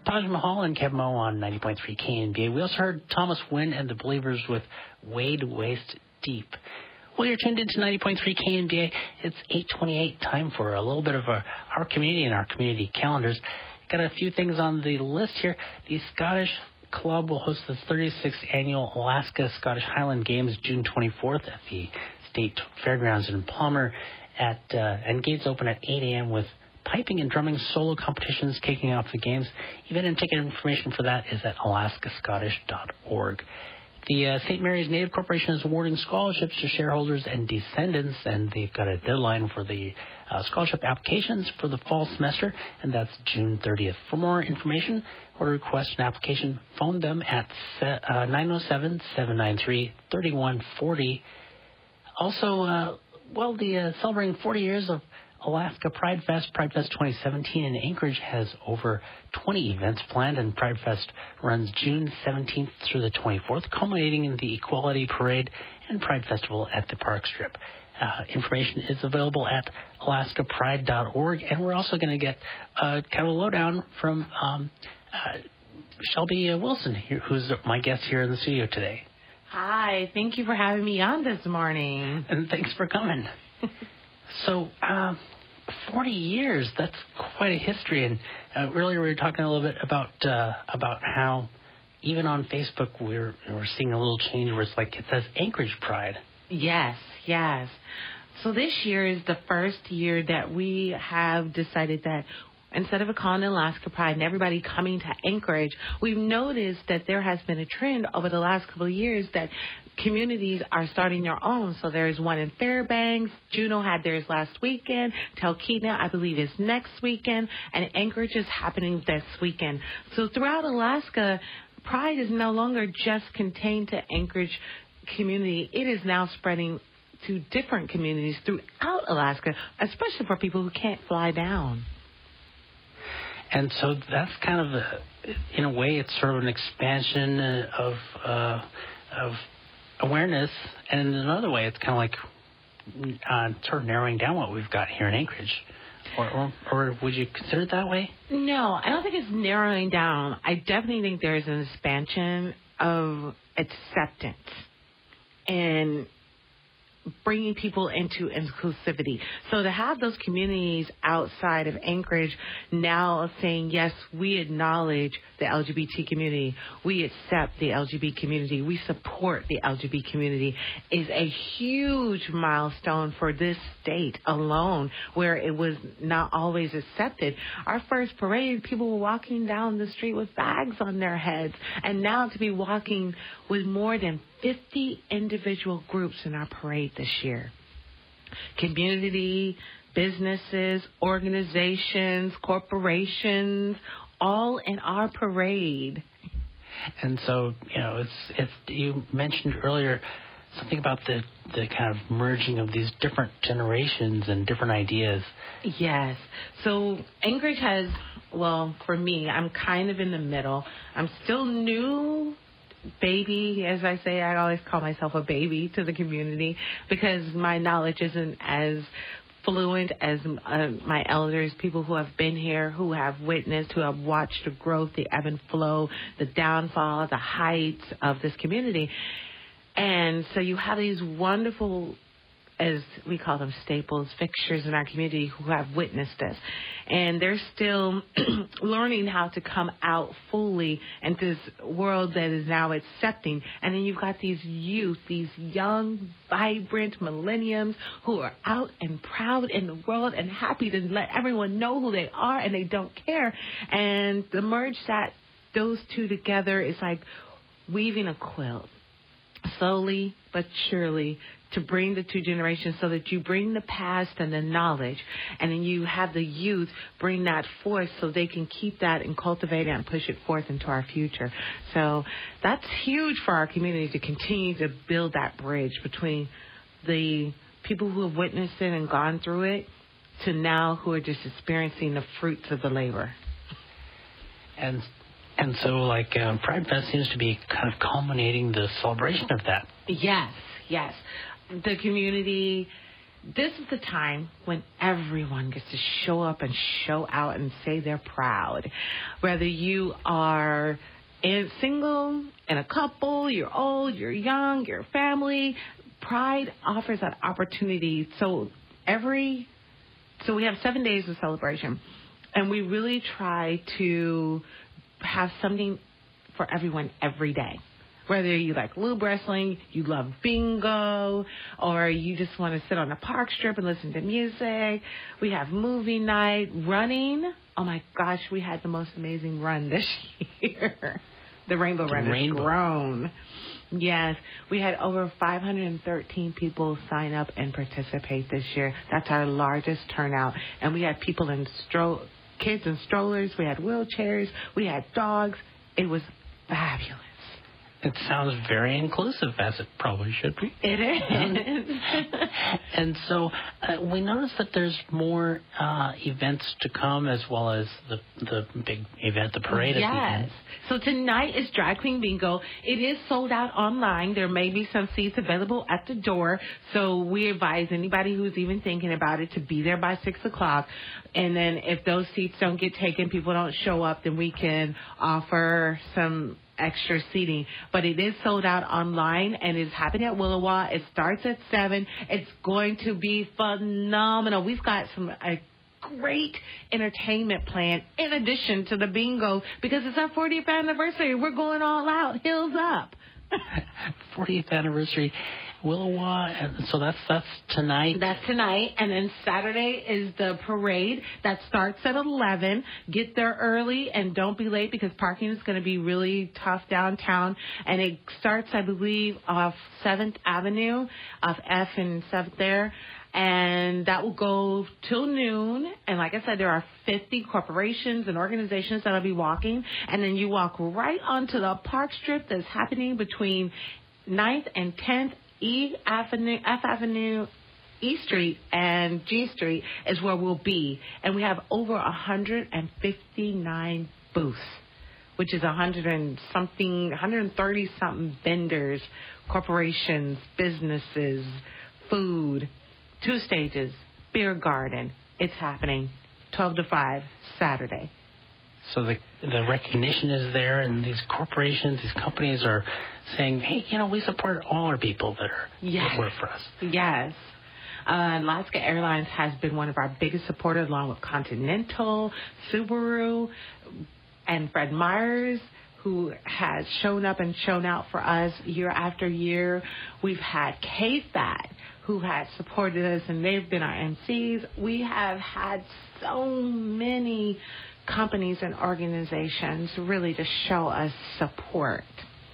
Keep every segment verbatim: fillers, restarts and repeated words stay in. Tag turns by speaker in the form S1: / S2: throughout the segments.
S1: Taj Mahal and Kevin Mo on ninety point three K N B A. We also heard Thomas Wynn and the Believers with Wade Waist Deep. Well, you're tuned into ninety point three K N B A. It's eight twenty-eight, time for a little bit of a, our community and our community calendars. Got a few things on the list here. The Scottish Club will host the thirty-sixth Annual Alaska Scottish Highland Games June twenty-fourth at the State Fairgrounds in Palmer, at uh, and gates open at eight a.m. with piping and drumming solo competitions kicking off the games. Event and ticket information for that is at alaska scottish dot org. The uh, Saint Mary's Native Corporation is awarding scholarships to shareholders and descendants, and they've got a deadline for the uh, scholarship applications for the fall semester, and that's June thirtieth. For more information or to request an application, phone them at uh, nine oh seven, seven nine three, three one four oh. Also, uh, well, the uh, celebrating forty years of Alaska Pride Fest, Pride Fest twenty seventeen in Anchorage has over twenty events planned, and Pride Fest runs June seventeenth through the twenty-fourth, culminating in the Equality Parade and Pride Festival at the Park Strip. Uh, information is available at alaska pride dot org, and we're also going to get uh, kind of a lowdown from um, uh, Shelby uh, Wilson, here, who's my guest here in the studio today.
S2: Hi, thank you for having me on this morning.
S1: And thanks for coming. So, um, forty years, that's quite a history. And uh, earlier we were talking a little bit about uh, about how even on Facebook we're, we're seeing a little change where it's like it says Anchorage Pride.
S2: Yes, yes. So this year is the first year that we have decided that instead of calling it Alaska Pride and everybody coming to Anchorage, we've noticed that there has been a trend over the last couple of years that communities are starting their own. So there's one in Fairbanks. Juneau had theirs last weekend. Talkeetna, I believe, is next weekend. And Anchorage is happening this weekend. So throughout Alaska, Pride is no longer just contained to Anchorage community. It is now spreading to different communities throughout Alaska, especially for people who can't fly down.
S1: And so that's kind of, a, in a way, it's sort of an expansion of uh, of awareness. And in another way, it's kind of like uh, sort of narrowing down what we've got here in Anchorage. Or, or, or would you consider it that way?
S2: No, I don't think it's narrowing down. I definitely think there's an expansion of acceptance and bringing people into inclusivity. So to have those communities outside of Anchorage now saying, yes, we acknowledge the L G B T community, we accept the L G B T community, we support the L G B T community, is a huge milestone for this state alone, where it was not always accepted. Our first parade, people were walking down the street with bags on their heads, and now to be walking with more than fifty individual groups in our parade this year. Community, businesses, organizations, corporations, all in our parade.
S1: And so, you know, it's it's you mentioned earlier something about the, the kind of merging of these different generations and different ideas.
S2: Yes. So Anchorage has, well, for me, I'm kind of in the middle. I'm still new. Baby, as I say, I always call myself a baby to the community because my knowledge isn't as fluent as uh, my elders, people who have been here, who have witnessed, who have watched the growth, the ebb and flow, the downfall, the heights of this community. And so you have these wonderful, as we call them, staples, fixtures in our community who have witnessed this. And they're still learning how to come out fully into this world that is now accepting. And then you've got these youth, these young, vibrant millenniums who are out and proud in the world and happy to let everyone know who they are, and they don't care. And the merge that those two together is like weaving a quilt, slowly but surely, to bring the two generations, so that you bring the past and the knowledge, and then you have the youth bring that forth so they can keep that and cultivate it and push it forth into our future. So that's huge for our community, to continue to build that bridge between the people who have witnessed it and gone through it to now who are just experiencing the fruits of the labor.
S1: And and so, like, um, Pride Fest seems to be kind of culminating the celebration of that.
S2: Yes, yes. The community this is the time when everyone gets to show up and show out and say they're proud. Whether you are in single, in a couple, you're old, you're young, you're family, Pride offers that opportunity. So every, so we have seven days of celebration, and we really try to have something for everyone every day. Whether you like lube wrestling, you love bingo, or you just want to sit on a park strip and listen to music. We have movie night, running. Oh my gosh, we had the most amazing run this year. The Rainbow Run has grown. Yes, we had over five hundred thirteen people sign up and participate this year. That's our largest turnout. And we had people in stroll, kids in strollers. We had wheelchairs. We had dogs. It was fabulous.
S1: It sounds very inclusive, as it probably should be.
S2: It is.
S1: And so uh, we noticed that there's more uh, events to come, as well as the the big event, the parade.
S2: Yes.
S1: At the end.
S2: So tonight is Drag Queen Bingo. It is sold out online. There may be some seats available at the door. So we advise anybody who's even thinking about it to be there by six o'clock. And then if those seats don't get taken, people don't show up, then we can offer some extra seating. But it is sold out online, and it's happening at Willowa. It starts at seven. It's going to be phenomenal. We've got some a great entertainment plan in addition to the bingo, because it's our fortieth anniversary. We're going all out, heels up.
S1: fortieth anniversary, Willowa, and so that's that's tonight.
S2: That's tonight, and then Saturday is the parade that starts at eleven. Get there early and don't be late, because parking is going to be really tough downtown. And it starts, I believe, off seventh Avenue, off F and seventh there. And that will go till noon. And like I said, there are fifty corporations and organizations that will be walking. And then you walk right onto the park strip that's happening between ninth and tenth. E Avenue, F Avenue, E Street, and G Street is where we'll be. And we have over one hundred fifty-nine booths, which is one hundred and something, one hundred thirty something vendors, corporations, businesses, food, two stages, beer garden. It's happening twelve to five Saturday.
S1: So the the recognition is there, and these corporations, these companies are saying, hey, you know, we support all our people that are
S2: yes.
S1: that work for us.
S2: Yes. Uh, Alaska Airlines has been one of our biggest supporters, along with Continental, Subaru, and Fred Meyers, who has shown up and shown out for us year after year. We've had K F A T, who has supported us, and they've been our M Cs. We have had so many companies and organizations really to show us support.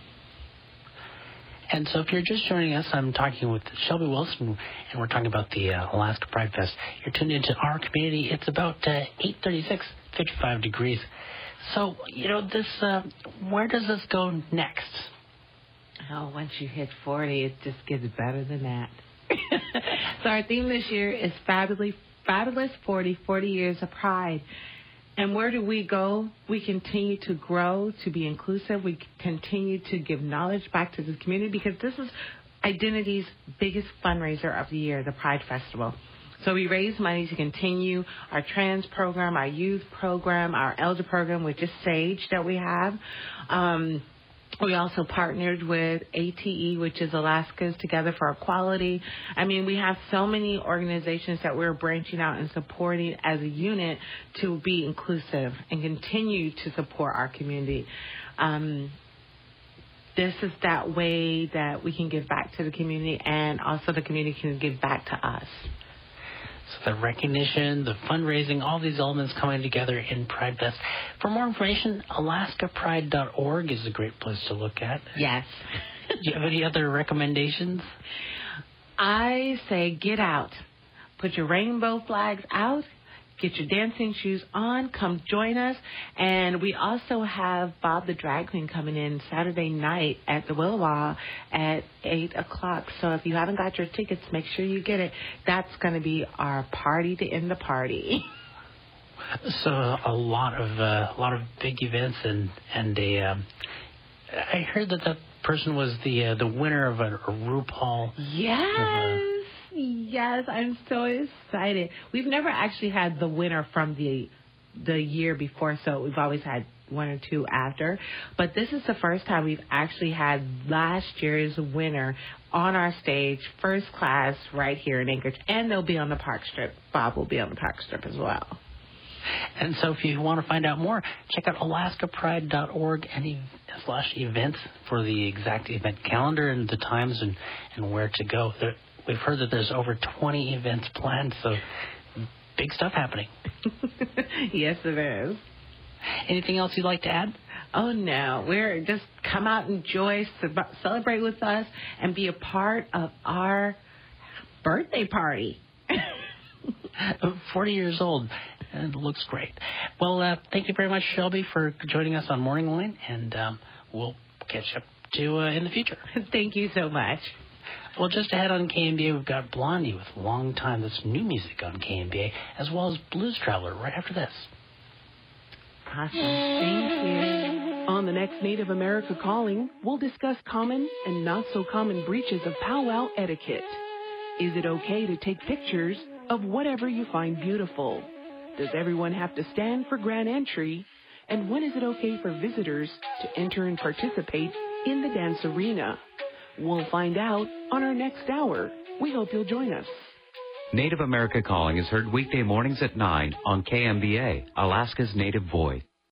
S1: And so if you're just joining us, I'm talking with Shelby Wilson, and we're talking about the uh, Alaska Pride Fest. You're tuned into our community. It's about uh, eight thirty-six, fifty-five degrees. So, you know, this, uh, where does this go next?
S2: Oh, once you hit forty, it just gets better than that. So our theme this year is Fabulous, Fabulous forty, forty years of Pride. And where do we go? We continue to grow, to be inclusive. We continue to give knowledge back to the community, because this is Identity's biggest fundraiser of the year, the Pride Festival. So we raise money to continue our trans program, our youth program, our elder program, which is SAGE that we have. Um, we also partnered with A T E, which is Alaska's Together for Equality. I mean, we have so many organizations that we're branching out and supporting as a unit to be inclusive and continue to support our community. Um, this is that way that we can give back to the community, and also the community can give back to us.
S1: So the recognition, the fundraising, all these elements coming together in Pride Fest. For more information, alaska pride dot org is a great place to look at.
S2: Yes.
S1: Do you have any other recommendations?
S2: I say get out. Put your rainbow flags out. Get your dancing shoes on. Come join us. And we also have Bob the Drag Queen coming in Saturday night at the Willowa at eight o'clock. So if you haven't got your tickets, make sure you get it. That's going to be our party to end the party.
S1: So a lot of uh, a lot of big events, and and a um, I heard that that person was the uh, the winner of a, a RuPaul.
S2: Yes. Yes, I'm so excited. We've never actually had the winner from the the year before, so we've always had one or two after. But this is the first time we've actually had last year's winner on our stage, first class, right here in Anchorage. And they'll be on the Park Strip. Bob will be on the Park Strip as well.
S1: And so if you want to find out more, check out alaska pride dot org and e- slash events for the exact event calendar and the times and, and where to go. There, we've heard that there's over twenty events planned, so big stuff happening.
S2: Yes, it is.
S1: Anything else you'd like to add?
S2: Oh, no. We're just come out, enjoy, celebrate with us, and be a part of our birthday party.
S1: forty years old. And it looks great. Well, uh, thank you very much, Shelby, for joining us on Morning Line, and um, we'll catch up to you uh, in the future.
S2: Thank you so much.
S1: Well, just ahead on K M B A, we've got Blondie with Long Time. That's new music on K M B A, as well as Blues Traveler right after this.
S2: Awesome. Thank you.
S3: On the next Native America Calling, we'll discuss common and not so common breaches of powwow etiquette. Is it okay to take pictures of whatever you find beautiful? Does everyone have to stand for grand entry? And when is it okay for visitors to enter and participate in the dance arena? We'll find out on our next hour. We hope you'll join us.
S4: Native America Calling is heard weekday mornings at nine on K M B A, Alaska's Native Voice.